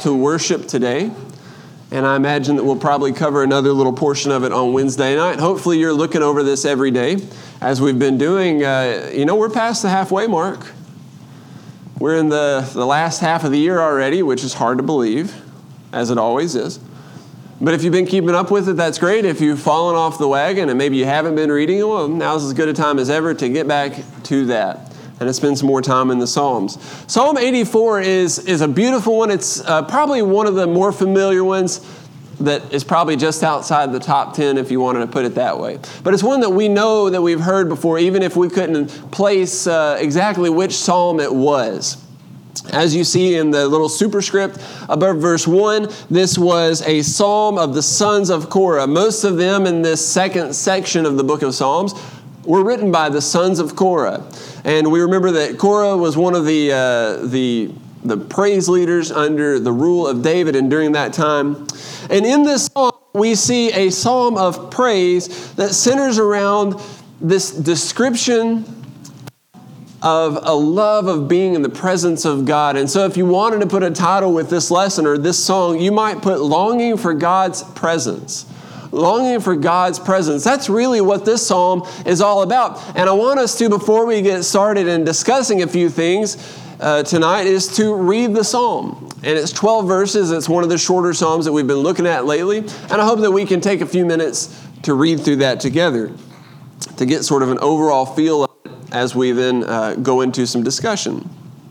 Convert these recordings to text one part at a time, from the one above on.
to worship today. And I imagine that we'll probably cover another little portion of it on Wednesday night. Hopefully you're looking over this every day, as we've been doing. We're past the halfway mark. We're in the last half of the year already, which is hard to believe, as it always is. But if you've been keeping up with it, that's great. If you've fallen off the wagon and maybe you haven't been reading it, well, now's as good a time as ever to get back to that and to spend some more time in the Psalms. Psalm 84 is a beautiful one. It's probably one of the more familiar ones that is probably just outside the top 10, if you wanted to put it that way. But it's one that we know that we've heard before, even if we couldn't place exactly which psalm it was. As you see in the little superscript above verse 1, this was a psalm of the sons of Korah. Most of them in this second section of the book of Psalms were written by the sons of Korah. And we remember that Korah was one of the praise leaders under the rule of David and during that time. And in this psalm, we see a psalm of praise that centers around this description of a love of being in the presence of God. And so if you wanted to put a title with this lesson or this song, you might put Longing for God's Presence. Longing for God's presence. That's really what this psalm is all about. And I want us to, before we get started in discussing a few things tonight, is to read the psalm. And it's 12 verses. It's one of the shorter psalms that we've been looking at lately. And I hope that we can take a few minutes to read through that together to get sort of an overall feel of it as we then go into some discussion.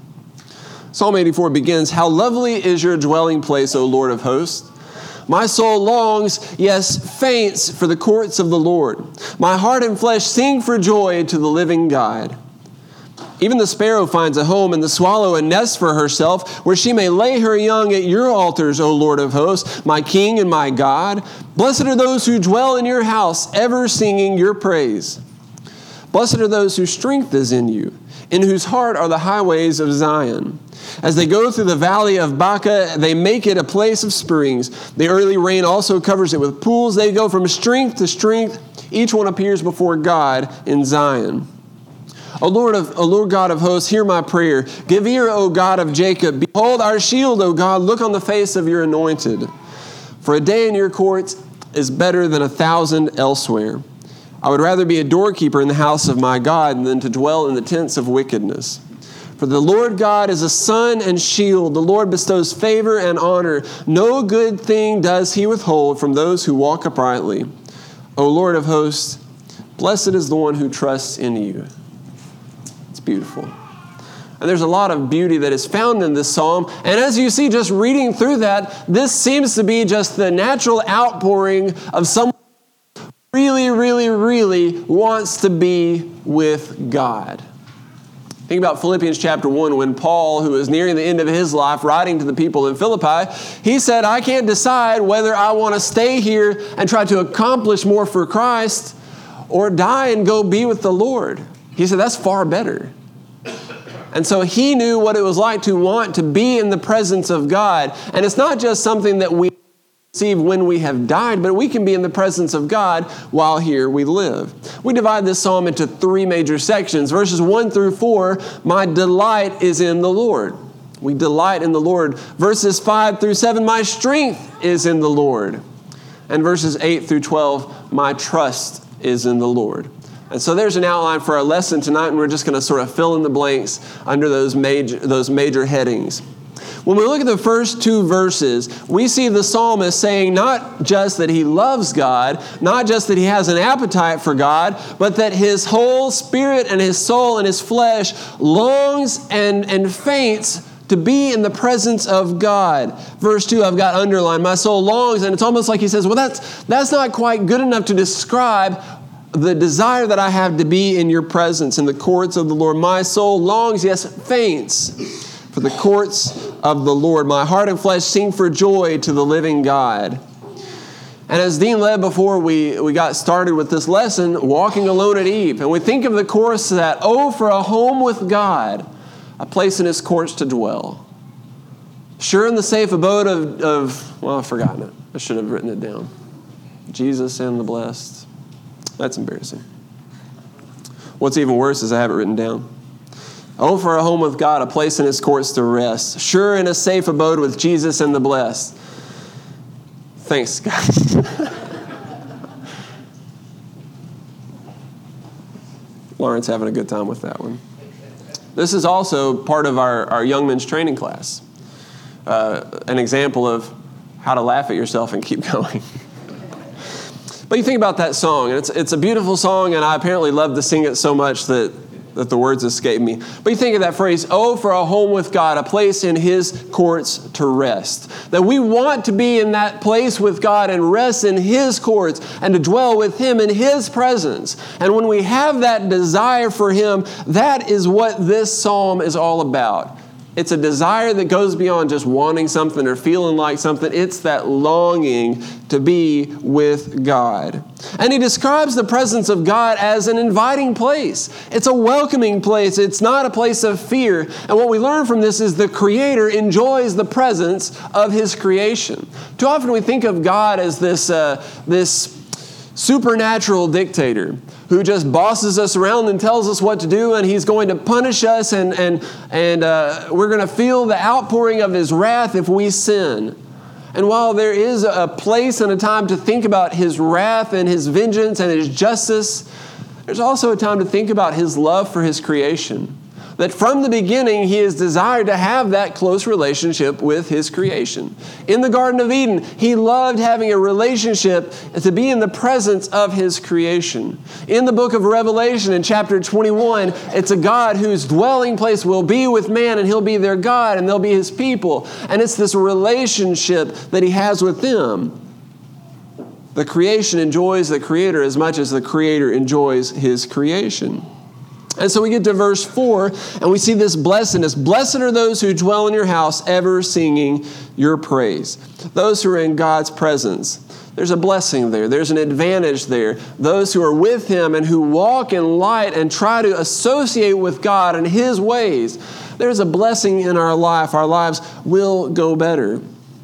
Psalm 84 begins, "How lovely is your dwelling place, O Lord of hosts! My soul longs, yes, faints for the courts of the Lord. My heart and flesh sing for joy to the living God. Even the sparrow finds a home, and the swallow a nest for herself, where she may lay her young at your altars, O Lord of hosts, my King and my God. Blessed are those who dwell in your house, ever singing your praise. Blessed are those whose strength is in you, in whose heart are the highways of Zion. As they go through the valley of Baca, they make it a place of springs. The early rain also covers it with pools. They go from strength to strength. Each one appears before God in Zion. O Lord God of hosts, hear my prayer. Give ear, O God of Jacob. Behold our shield, O God. Look on the face of your anointed. For a day in your courts is better than 1,000 elsewhere. I would rather be a doorkeeper in the house of my God than to dwell in the tents of wickedness. For the Lord God is a sun and shield. The Lord bestows favor and honor. No good thing does he withhold from those who walk uprightly. O Lord of hosts, blessed is the one who trusts in you." It's beautiful. And there's a lot of beauty that is found in this psalm. And as you see, just reading through that, this seems to be just the natural outpouring of someone who really wants to be with God. Think about Philippians chapter 1 when Paul, who was nearing the end of his life, writing to the people in Philippi, he said, "I can't decide whether I want to stay here and try to accomplish more for Christ or die and go be with the Lord." He said, that's far better. And so he knew what it was like to want to be in the presence of God. And it's not just something that we receive when we have died, but we can be in the presence of God while here we live. We divide this psalm into three major sections. Verses 1 through 4, my delight is in the Lord. We delight in the Lord. Verses 5 through 7, my strength is in the Lord. And verses 8 through 12, my trust is in the Lord. And so there's an outline for our lesson tonight, and we're just going to sort of fill in the blanks under those major headings. When we look at the first two verses, we see the psalmist saying not just that he loves God, not just that he has an appetite for God, but that his whole spirit and his soul and his flesh longs and faints to be in the presence of God. Verse 2, I've got underlined, my soul longs, and it's almost like he says, well, that's not quite good enough to describe the desire that I have to be in your presence, in the courts of the Lord. My soul longs, yes, faints for the courts of the Lord. My heart and flesh sing for joy to the living God. And as Dean led before we got started with this lesson, walking alone at eve. And we think of the chorus that, oh, for a home with God, a place in his courts to dwell. Sure in the safe abode well, I've forgotten it. I should have written it down. Jesus and the blessed. That's embarrassing. What's even worse is I have it written down. Oh, for a home with God, a place in his courts to rest. Sure and a safe abode with Jesus and the blessed. Thanks, guys. Lauren's having a good time with that one. This is also part of our young men's training class. An example of how to laugh at yourself and keep going. But you think about that song, and it's a beautiful song, and I apparently love to sing it so much that the words escape me. But you think of that phrase, oh, for a home with God, a place in his courts to rest. That we want to be in that place with God and rest in his courts and to dwell with him in his presence. And when we have that desire for him, that is what this psalm is all about. It's a desire that goes beyond just wanting something or feeling like something. It's that longing to be with God. And he describes the presence of God as an inviting place. It's a welcoming place. It's not a place of fear. And what we learn from this is the Creator enjoys the presence of his creation. Too often we think of God as this supernatural dictator who just bosses us around and tells us what to do, and he's going to punish us, and we're going to feel the outpouring of his wrath if we sin. And while there is a place and a time to think about his wrath and his vengeance and his justice, there's also a time to think about his love for his creation. That from the beginning, he has desired to have that close relationship with his creation. In the Garden of Eden, he loved having a relationship to be in the presence of his creation. In the book of Revelation, in chapter 21, it's a God whose dwelling place will be with man, and he'll be their God, and they'll be his people. And it's this relationship that he has with them. The creation enjoys the Creator as much as the Creator enjoys his creation. And so we get to verse 4, and we see this blessedness. Blessed are those who dwell in your house, ever singing your praise. Those who are in God's presence. There's a blessing there. There's an advantage there. Those who are with him and who walk in light and try to associate with God and his ways. There's a blessing in our life. Our lives will go better.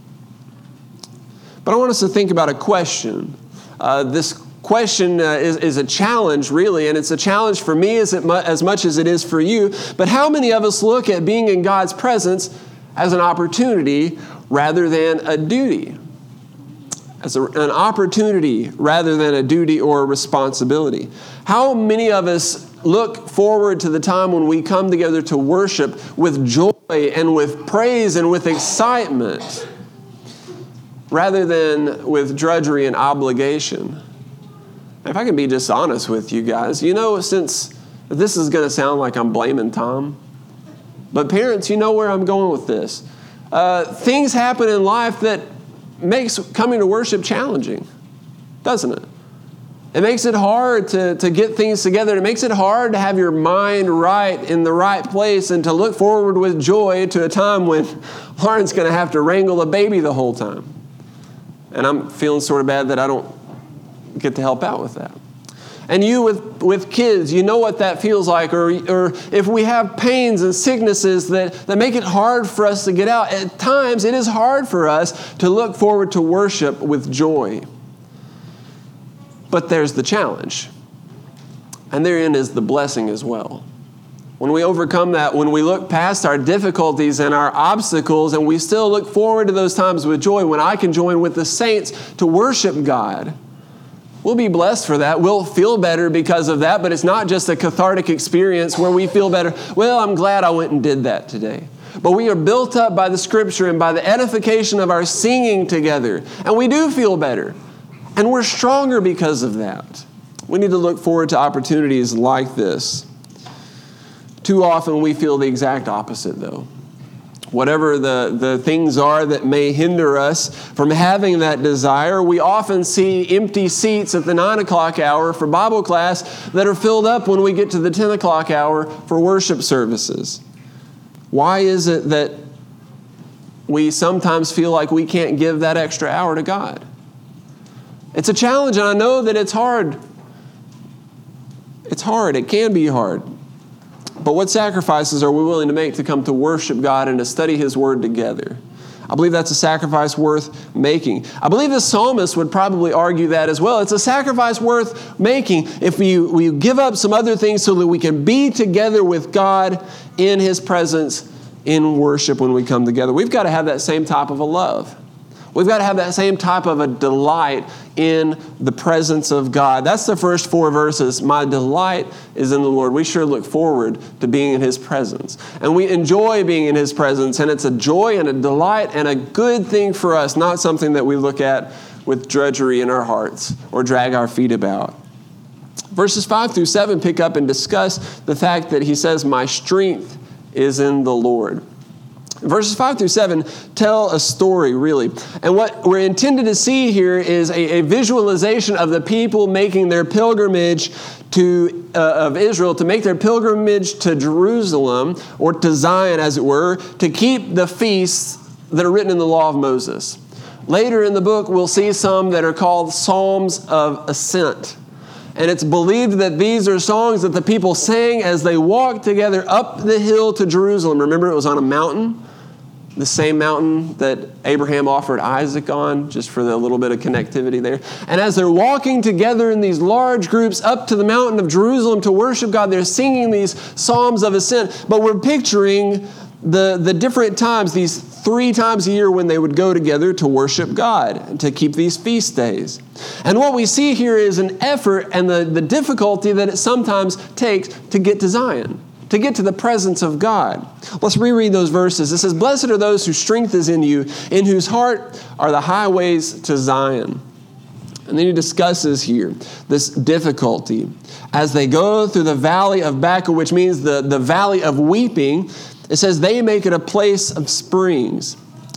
But I want us to think about a question. This question is a challenge, really, and it's a challenge for me as much as it is for you. But how many of us look at being in God's presence as an opportunity rather than a duty? As an opportunity rather than a duty or a responsibility. How many of us look forward to the time when we come together to worship with joy and with praise and with excitement rather than with drudgery and obligation? If I can be just honest with you guys, since this is going to sound like I'm blaming Tom, but parents, you know where I'm going with this. Things happen in life that makes coming to worship challenging, doesn't it? It makes it hard to get things together. It makes it hard to have your mind right in the right place and to look forward with joy to a time when Lauren's going to have to wrangle a baby the whole time. And I'm feeling sort of bad that I don't get to help out with that. And you with kids, you know what that feels like. Or if we have pains and sicknesses that make it hard for us to get out, at times it is hard for us to look forward to worship with joy. But there's the challenge. And therein is the blessing as well. When we overcome that, when we look past our difficulties and our obstacles, and we still look forward to those times with joy, when I can join with the saints to worship God, we'll be blessed for that. We'll feel better because of that, but it's not just a cathartic experience where we feel better. Well, I'm glad I went and did that today. But we are built up by the Scripture and by the edification of our singing together. And we do feel better. And we're stronger because of that. We need to look forward to opportunities like this. Too often we feel the exact opposite, though. Whatever the things are that may hinder us from having that desire, we often see empty seats at the 9 o'clock hour for Bible class that are filled up when we get to the 10 o'clock hour for worship services. Why is it that we sometimes feel like we can't give that extra hour to God? It's a challenge, and I know that it's hard. It's hard. It can be hard. But what sacrifices are we willing to make to come to worship God and to study His Word together? I believe that's a sacrifice worth making. I believe the psalmist would probably argue that as well. It's a sacrifice worth making if we give up some other things so that we can be together with God in His presence in worship when we come together. We've got to have that same type of a love. We've got to have that same type of a delight in the presence of God. That's the first 4 verses. My delight is in the Lord. We sure look forward to being in His presence. And we enjoy being in His presence. And it's a joy and a delight and a good thing for us, not something that we look at with drudgery in our hearts or drag our feet about. Verses 5 through 7 pick up and discuss the fact that he says, my strength is in the Lord. Verses 5 through 7 tell a story, really. And what we're intended to see here is a visualization of the people making their pilgrimage of Israel, to make their pilgrimage to Jerusalem, or to Zion, as it were, to keep the feasts that are written in the law of Moses. Later in the book, we'll see some that are called Psalms of Ascent. And it's believed that these are songs that the people sang as they walked together up the hill to Jerusalem. Remember, it was on a mountain, the same mountain that Abraham offered Isaac on, just for the little bit of connectivity there. And as they're walking together in these large groups up to the mountain of Jerusalem to worship God, they're singing these Psalms of Ascent. But we're picturing the different times, these 3 times a year when they would go together to worship God, to keep these feast days. And what we see here is an effort and the difficulty that it sometimes takes to get to Zion, to get to the presence of God. Let's reread those verses. It says, blessed are those whose strength is in you, in whose heart are the highways to Zion. And then he discusses here this difficulty as they go through the valley of Baca, which means the valley of weeping. It says they make it a place of springs.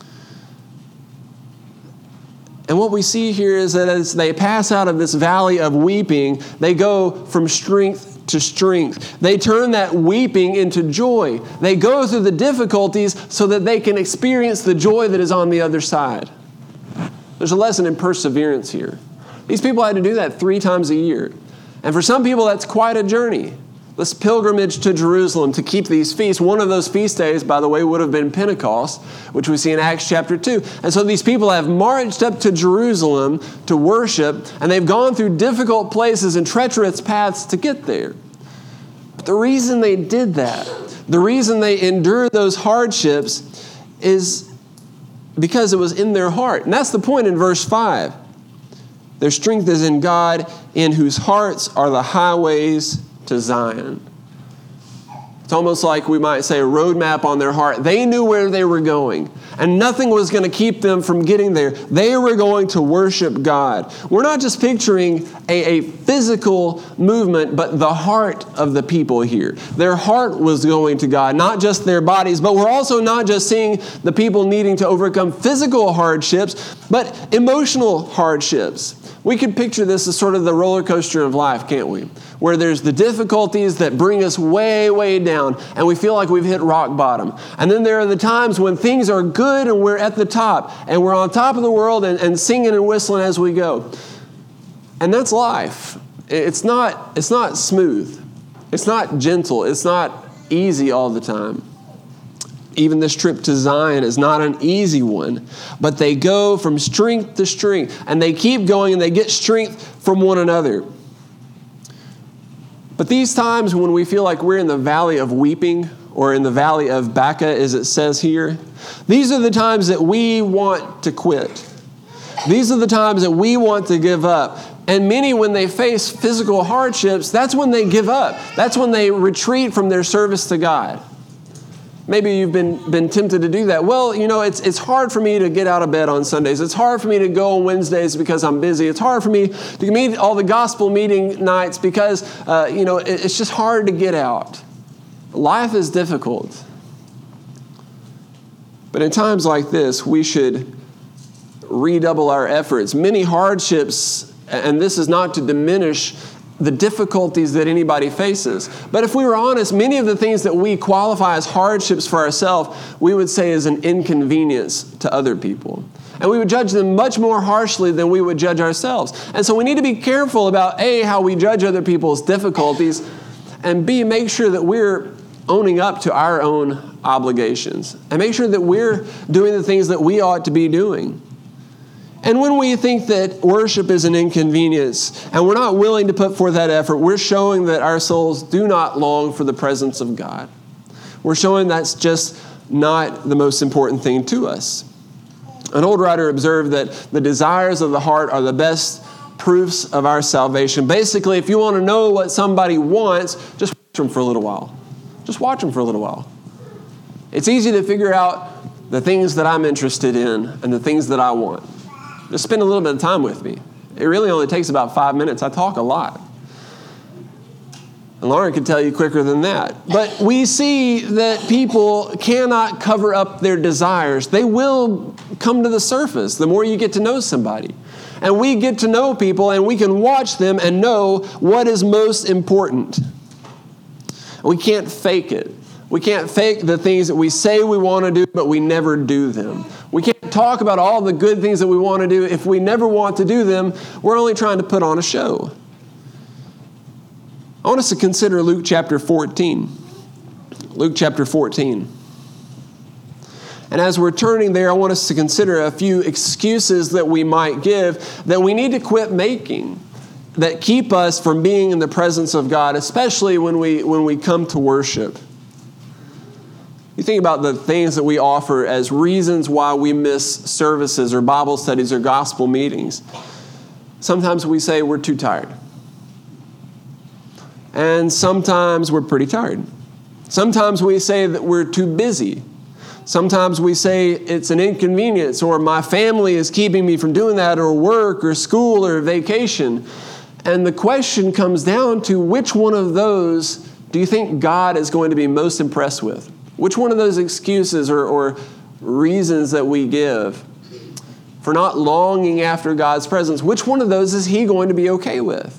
And what we see here is that as they pass out of this valley of weeping, they go from strength to strength. They turn that weeping into joy. They go through the difficulties so that they can experience the joy that is on the other side. There's a lesson in perseverance here. These people had to do that 3 times a year. And for some people, that's quite a journey. This pilgrimage to Jerusalem to keep these feasts. One of those feast days, by the way, would have been Pentecost, which we see in Acts chapter 2. And so these people have marched up to Jerusalem to worship, and they've gone through difficult places and treacherous paths to get there. But the reason they did that, the reason they endured those hardships, is because it was in their heart. And that's the point in verse 5. Their strength is in God, in whose hearts are the highways to Zion. It's almost like we might say a roadmap on their heart. They knew where they were going, and nothing was going to keep them from getting there. They were going to worship God. We're not just picturing a physical movement, but the heart of the people here. Their heart was going to God, not just their bodies, but we're also not just seeing the people needing to overcome physical hardships, but emotional hardships. We could picture this as sort of the roller coaster of life, can't we? Where there's the difficulties that bring us way, way down, and we feel like we've hit rock bottom. And then there are the times when things are good and we're at the top, and we're on top of the world and singing and whistling as we go. And that's life. It's not smooth. It's not gentle. It's not easy all the time. Even this trip to Zion is not an easy one, but they go from strength to strength, and they keep going, and they get strength from one another. But these times when we feel like we're in the valley of weeping, or in the valley of Baca, as it says here, these are the times that we want to quit. These are the times that we want to give up. And many, when they face physical hardships, that's when they give up. That's when they retreat from their service to God. Maybe you've been tempted to do that. Well, you know, it's hard for me to get out of bed on Sundays. It's hard for me to go on Wednesdays because I'm busy. It's hard for me to meet all the gospel meeting nights because, it's just hard to get out. Life is difficult. But in times like this, we should redouble our efforts. Many hardships, and this is not to diminish the difficulties that anybody faces. But if we were honest, many of the things that we qualify as hardships for ourselves, we would say is an inconvenience to other people. And we would judge them much more harshly than we would judge ourselves. And so we need to be careful about A, how we judge other people's difficulties, and B, make sure that we're owning up to our own obligations. And make sure that we're doing the things that we ought to be doing. And when we think that worship is an inconvenience and we're not willing to put forth that effort, we're showing that our souls do not long for the presence of God. We're showing that's just not the most important thing to us. An old writer observed that the desires of the heart are the best proofs of our salvation. Basically, if you want to know what somebody wants, just watch them for a little while. Just watch them for a little while. It's easy to figure out the things that I'm interested in and the things that I want. Just spend a little bit of time with me. It really only takes about 5 minutes. I talk a lot. And Lauren could tell you quicker than that. But we see that people cannot cover up their desires. They will come to the surface the more you get to know somebody. And we get to know people and we can watch them and know what is most important. We can't fake it. We can't fake the things that we say we want to do, but we never do them. We can't talk about all the good things that we want to do. If we never want to do them, we're only trying to put on a show. I want us to consider Luke chapter 14. Luke chapter 14. And as we're turning there, I want us to consider a few excuses that we might give that we need to quit making, that keep us from being in the presence of God, especially when we come to worship. You think about the things that we offer as reasons why we miss services or Bible studies or gospel meetings. Sometimes we say we're too tired. And sometimes we're pretty tired. Sometimes we say that we're too busy. Sometimes we say it's an inconvenience, or my family is keeping me from doing that, or work or school or vacation. And the question comes down to, which one of those do you think God is going to be most impressed with? Which one of those excuses or reasons that we give for not longing after God's presence, which one of those is He going to be okay with?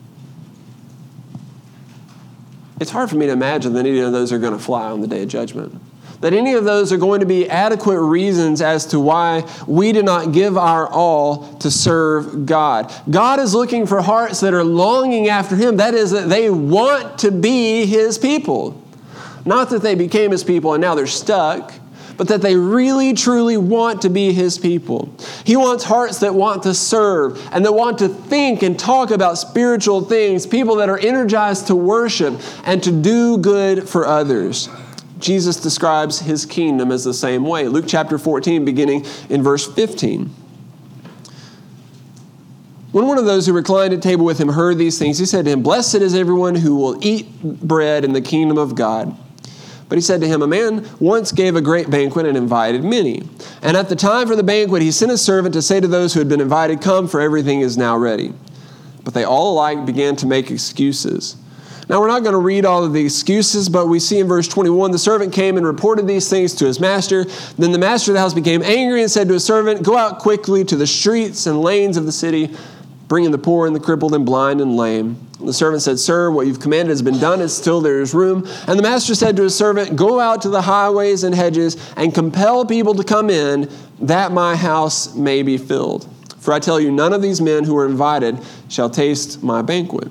It's hard for me to imagine that any of those are going to fly on the day of judgment. That any of those are going to be adequate reasons as to why we do not give our all to serve God. God is looking for hearts that are longing after Him. That is, that they want to be His people. Not that they became His people and now they're stuck, but that they really, truly want to be His people. He wants hearts that want to serve and that want to think and talk about spiritual things, people that are energized to worship and to do good for others. Jesus describes His kingdom as the same way. Luke chapter 14, beginning in verse 15. When one of those who reclined at table with Him heard these things, he said to him, "Blessed is everyone who will eat bread in the kingdom of God." But he said to him, "A man once gave a great banquet and invited many. And at the time for the banquet, he sent a servant to say to those who had been invited, 'Come, for everything is now ready.' But they all alike began to make excuses." Now, we're not going to read all of the excuses, but we see in verse 21, the servant came and reported these things to his master. Then the master of the house became angry and said to his servant, "Go out quickly to the streets and lanes of the city, bringing the poor and the crippled and blind and lame." The servant said, "Sir, what you've commanded has been done, and still there is room." And the master said to his servant, "Go out to the highways and hedges and compel people to come in, that my house may be filled. For I tell you, none of these men who are invited shall taste my banquet."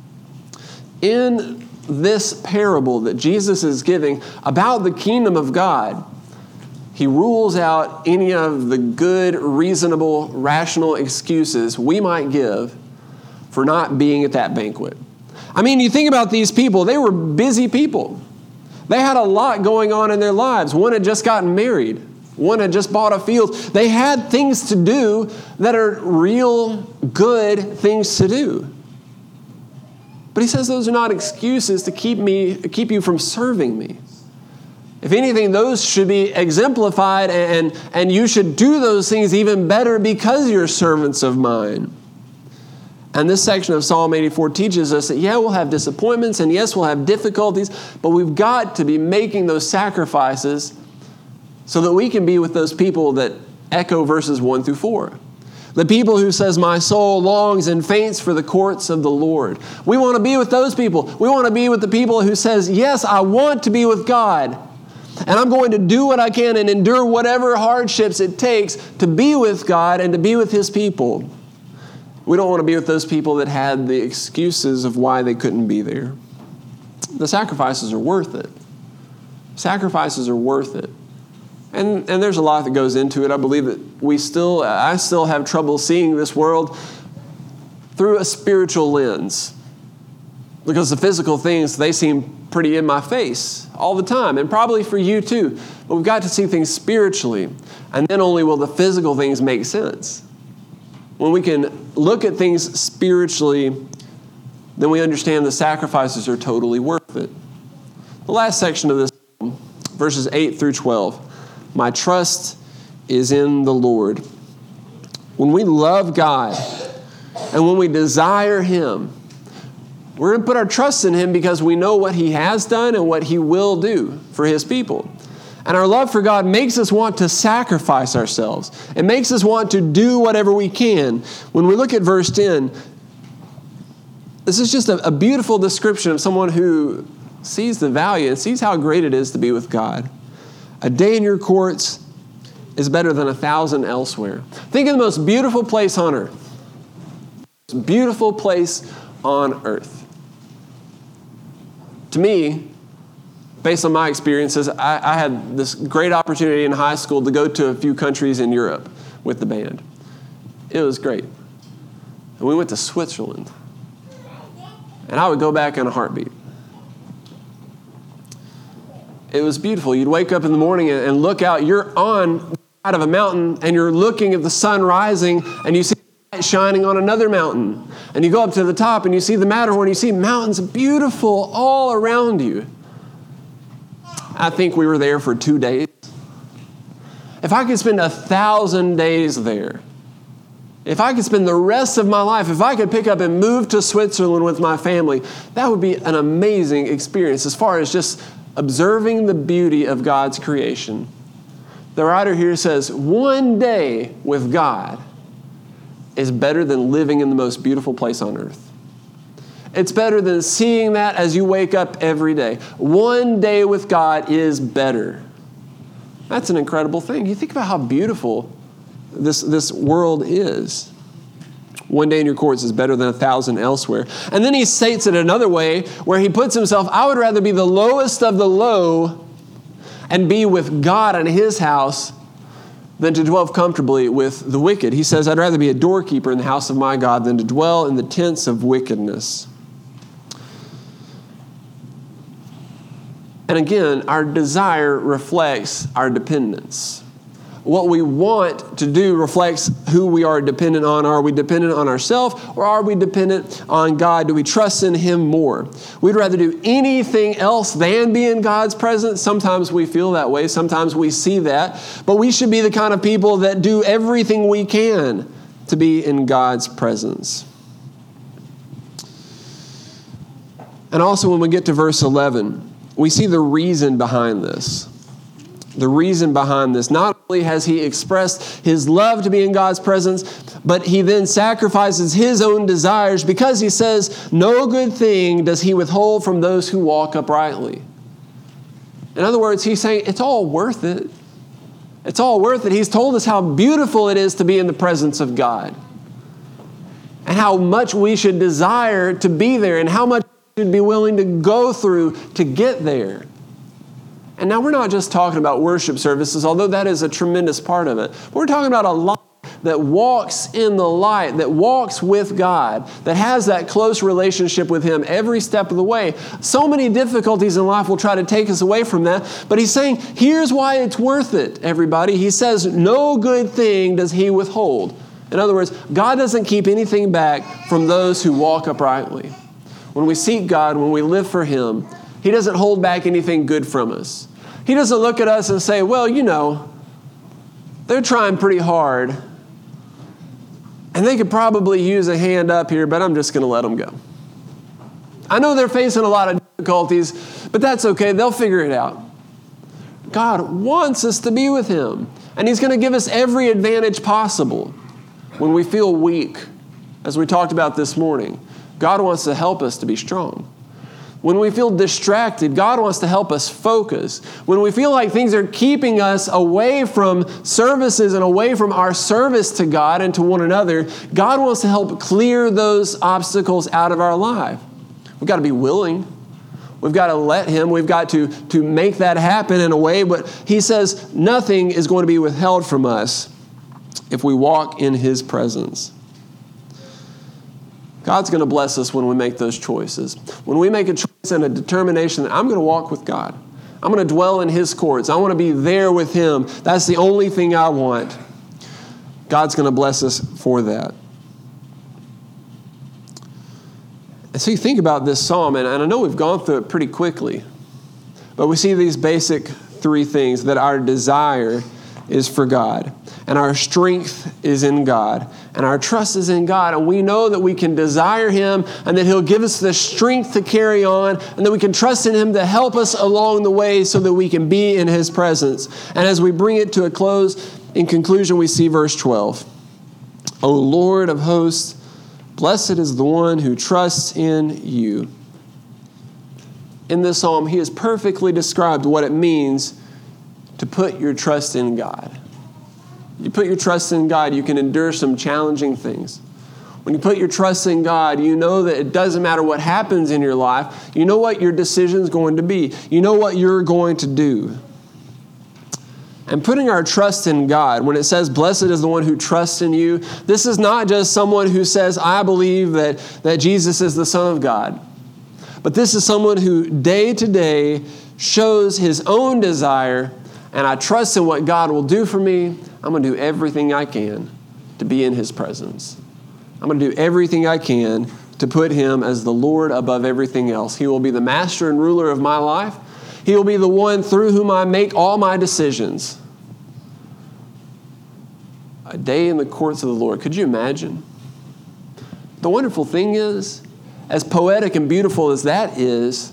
In this parable that Jesus is giving about the kingdom of God, He rules out any of the good, reasonable, rational excuses we might give for not being at that banquet. I mean, you think about these people, they were busy people. They had a lot going on in their lives. One had just gotten married. One had just bought a field. They had things to do that are real good things to do. But He says those are not excuses to keep you from serving me. If anything, those should be exemplified, and you should do those things even better because you're servants of mine. And this section of Psalm 84 teaches us that, yeah, we'll have disappointments, and yes, we'll have difficulties, but we've got to be making those sacrifices so that we can be with those people that echo verses 1 through 4. The people who says, "My soul longs and faints for the courts of the Lord." We want to be with those people. We want to be with the people who says, "Yes, I want to be with God, and I'm going to do what I can and endure whatever hardships it takes to be with God and to be with His people." We don't want to be with those people that had the excuses of why they couldn't be there. The sacrifices are worth it. Sacrifices are worth it. And there's a lot that goes into it. I believe that I still have trouble seeing this world through a spiritual lens. Because the physical things, they seem pretty in my face all the time, and probably for you too. But we've got to see things spiritually, and then only will the physical things make sense. When we can look at things spiritually, then we understand the sacrifices are totally worth it. The last section of this, verses 8 through 12. My trust is in the Lord. When we love God and when we desire Him, we're going to put our trust in Him because we know what He has done and what He will do for His people. And our love for God makes us want to sacrifice ourselves. It makes us want to do whatever we can. When we look at verse 10, this is just a beautiful description of someone who sees the value and sees how great it is to be with God. A day in your courts is better than 1,000 elsewhere. Think of the most beautiful place on earth. Most beautiful place on earth. To me, based on my experiences, I had this great opportunity in high school to go to a few countries in Europe with the band. It was great. And we went to Switzerland. And I would go back in a heartbeat. It was beautiful. You'd wake up in the morning and look out. You're on the side of a mountain, and you're looking at the sun rising, and you see the light shining on another mountain. And you go up to the top, and you see the Matterhorn. You see mountains beautiful all around you. I think we were there for 2 days. If I could spend 1,000 days there, if I could spend the rest of my life, if I could pick up and move to Switzerland with my family, that would be an amazing experience as far as just observing the beauty of God's creation. The writer here says, 1 day with God is better than living in the most beautiful place on earth. It's better than seeing that as you wake up every day. 1 day with God is better. That's an incredible thing. You think about how beautiful this world is. 1 day in your courts is better than 1,000 elsewhere. And then he states it another way where he puts himself, I would rather be the lowest of the low and be with God in His house than to dwell comfortably with the wicked. He says, I'd rather be a doorkeeper in the house of my God than to dwell in the tents of wickedness. And again, our desire reflects our dependence. What we want to do reflects who we are dependent on. Are we dependent on ourselves, or are we dependent on God? Do we trust in Him more? We'd rather do anything else than be in God's presence. Sometimes we feel that way. Sometimes we see that. But we should be the kind of people that do everything we can to be in God's presence. And also when we get to verse 11, we see the reason behind this. The reason behind this. Not only has he expressed his love to be in God's presence, but he then sacrifices his own desires because he says, no good thing does he withhold from those who walk uprightly. In other words, he's saying it's all worth it. It's all worth it. He's told us how beautiful it is to be in the presence of God and how much we should desire to be there and how much we should be willing to go through to get there. And now we're not just talking about worship services, although that is a tremendous part of it. But we're talking about a life that walks in the light, that walks with God, that has that close relationship with Him every step of the way. So many difficulties in life will try to take us away from that. But he's saying, here's why it's worth it, everybody. He says, no good thing does He withhold. In other words, God doesn't keep anything back from those who walk uprightly. When we seek God, when we live for Him, He doesn't hold back anything good from us. He doesn't look at us and say, well, you know, they're trying pretty hard. And they could probably use a hand up here, but I'm just going to let them go. I know they're facing a lot of difficulties, but that's okay. They'll figure it out. God wants us to be with Him. And He's going to give us every advantage possible when we feel weak, as we talked about this morning. God wants to help us to be strong. When we feel distracted, God wants to help us focus. When we feel like things are keeping us away from services and away from our service to God and to one another, God wants to help clear those obstacles out of our life. We've got to be willing. We've got to let Him. We've got to make that happen in a way. But He says nothing is going to be withheld from us if we walk in His presence. God's going to bless us when we make those choices. When we make a choice and a determination that I'm going to walk with God. I'm going to dwell in His courts. I want to be there with Him. That's the only thing I want. God's going to bless us for that. And so you think about this psalm, and I know we've gone through it pretty quickly, but we see these basic three things: that our desire is for God, and our strength is in God, and our trust is in God, and we know that we can desire Him, and that He'll give us the strength to carry on, and that we can trust in Him to help us along the way so that we can be in His presence. And as we bring it to a close, in conclusion, we see verse 12. O Lord of hosts, blessed is the one who trusts in you. In this psalm, he has perfectly described what it means to put your trust in God. You put your trust in God, you can endure some challenging things. When you put your trust in God, you know that it doesn't matter what happens in your life. You know what your decision is going to be. You know what you're going to do. And putting our trust in God, when it says, blessed is the one who trusts in you, this is not just someone who says, I believe that Jesus is the Son of God. But this is someone who day to day shows his own desire, and I trust in what God will do for me. I'm going to do everything I can to be in His presence. I'm going to do everything I can to put Him as the Lord above everything else. He will be the master and ruler of my life. He will be the one through whom I make all my decisions. A day in the courts of the Lord. Could you imagine? The wonderful thing is, as poetic and beautiful as that is,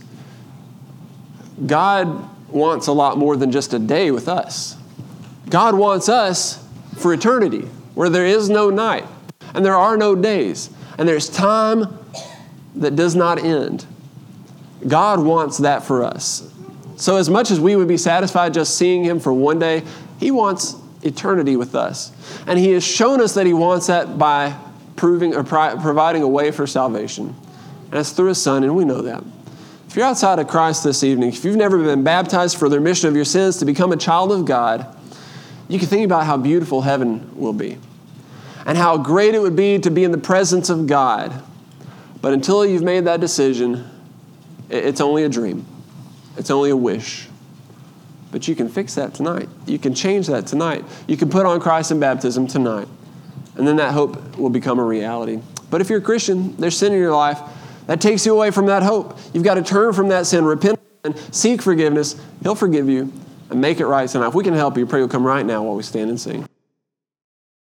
God wants a lot more than just a day with us. God wants us for eternity, where there is no night, and there are no days, and there's time that does not end. God wants that for us. So as much as we would be satisfied just seeing Him for one day, He wants eternity with us. And He has shown us that He wants that by providing a way for salvation. And it's through His Son, and we know that. If you're outside of Christ this evening, if you've never been baptized for the remission of your sins to become a child of God, you can think about how beautiful heaven will be and how great it would be to be in the presence of God. But until you've made that decision, it's only a dream. It's only a wish. But you can fix that tonight. You can change that tonight. You can put on Christ in baptism tonight. And then that hope will become a reality. But if you're a Christian, there's sin in your life. That takes you away from that hope. You've got to turn from that sin, repent, and seek forgiveness. He'll forgive you and make it right tonight. If we can help you, pray you'll come right now while we stand and sing.